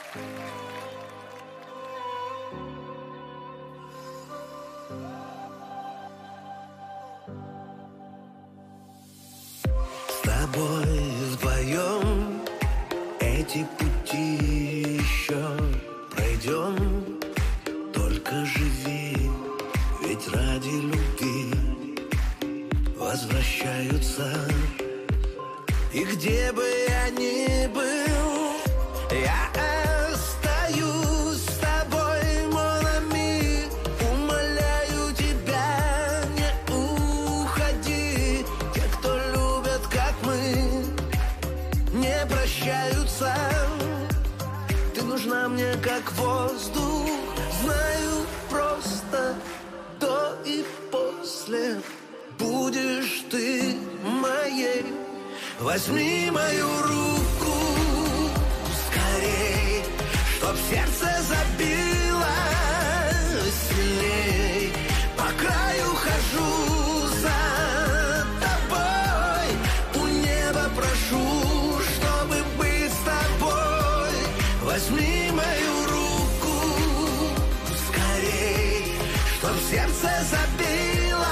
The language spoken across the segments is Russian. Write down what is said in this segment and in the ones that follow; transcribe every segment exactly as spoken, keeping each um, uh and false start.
С тобой вдвоем эти пути еще пройдем. Только живи, ведь ради любви возвращаются. И где бы я ни был, я остаюсь с тобой, mon ami. Умоляю тебя, не уходи. Те, кто любят, как мы, не прощаются. Ты нужна мне, как воздух. Знаю, просто до и после будешь ты моей. Возьми мою руку скорей, чтоб сердце забило сильней. По краю хожу за тобой, у неба прошу, чтобы быть с тобой. Возьми мою руку скорей, чтоб сердце забило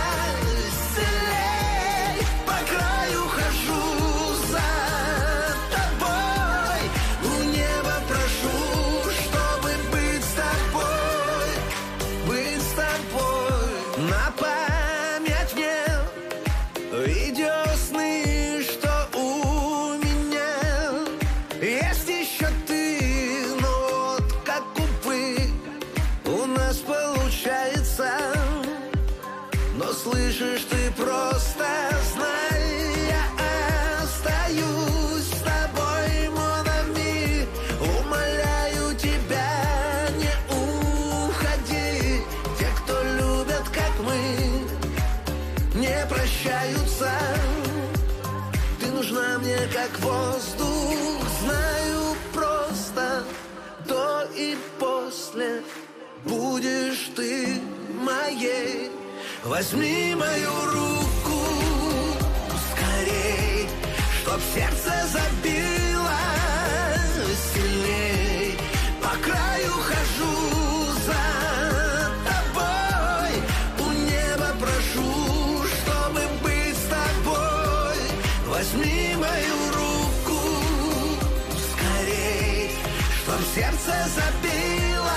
сильней. По краю хожу за тобой, у неба прошу, чтобы быть с тобой, быть с тобой. На память мне видеосны, что у меня есть еще ты, но вот как увы у нас получается. Но слышишь, ты просто знай, я остаюсь с тобой, mon ami. Умоляю тебя, не уходи. Те, кто любят, как мы, не прощаются. Ты нужна мне, как воздух. Знаю, просто до и после будешь ты моей. Возьми мою руку скорей, чтоб сердце забило сильней. По краю хожу за тобой, у неба прошу, чтобы быть с тобой. Возьми мою руку скорей, чтоб сердце забило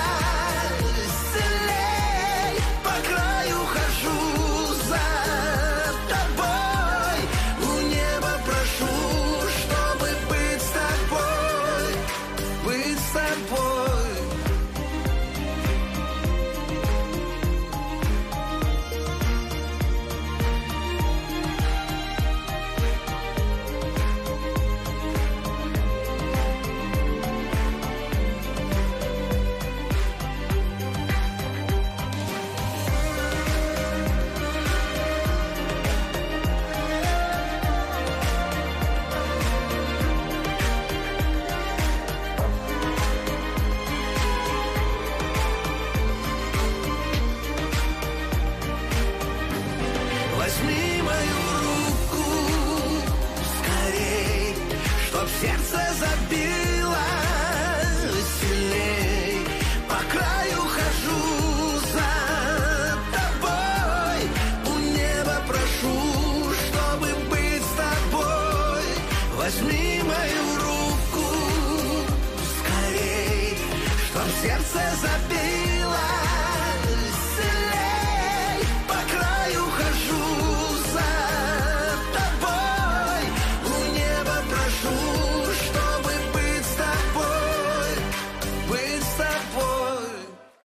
сильней. По краю хожу за тобой, у неба прошу, чтобы быть с тобой, быть с тобой. Возьми мою руку скорей, чтоб сердце забило сильней. По краю хожу за тобой, у неба прошу, чтобы быть с тобой. Возьми мою руку скорей, чтоб сердце забило